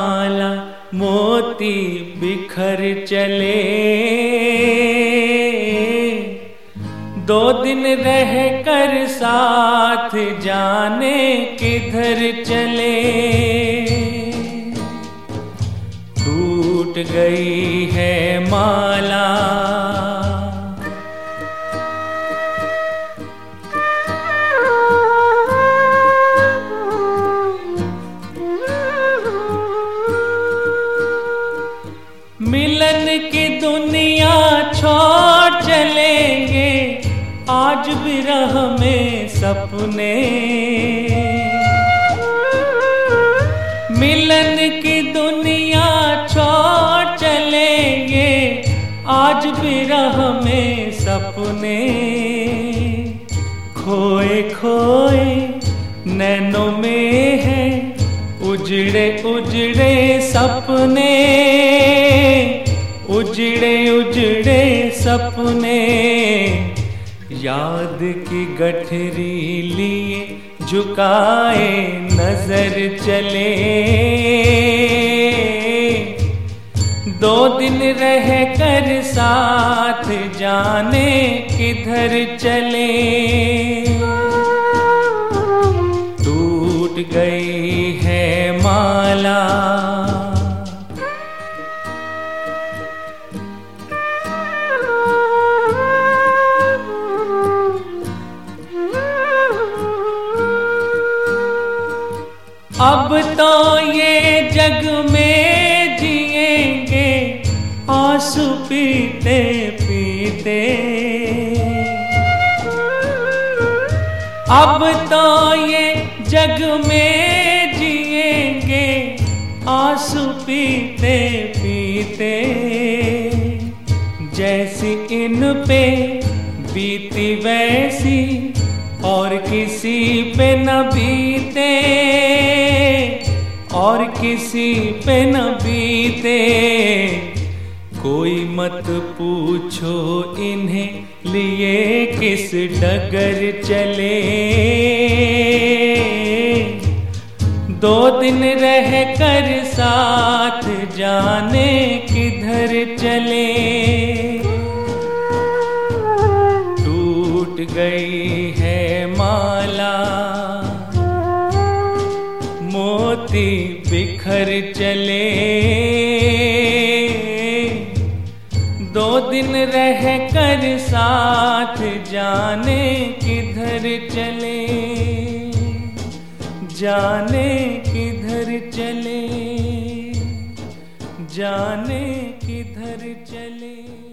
माला मोती बिखर चले। 2 दिन रह कर साथ जाने किधर चले। टूट गई है माला, मिलन की दुनिया छोड़ चलेंगे आज विरह में सपने। मिलन की दुनिया छोड़ चलेंगे आज विरह में सपने। खोए खोए नैनों में है उजड़े उजड़े सपने। उजड़े उजड़े सपने, याद की गठरी लिए झुकाए नजर चले। 2 दिन रह कर साथ जाने किधर चले। टूट गई है माला, अब तो ये जग में जिएंगे आंसू पीते पीते। अब तो ये जग में जिएंगे आंसू पीते पीते। जैसी इन पे बीती वैसी और किसी पे न बीते। और किसी पे न बीते। कोई मत पूछो इन्हें लिए किस डगर चले। 2 दिन रह कर साथ जाने किधर चले। टूट गई है माला, मोती बिखर चले। 2 दिन रह कर साथ जाने किधर चले। जाने किधर चले, जाने किधर चले।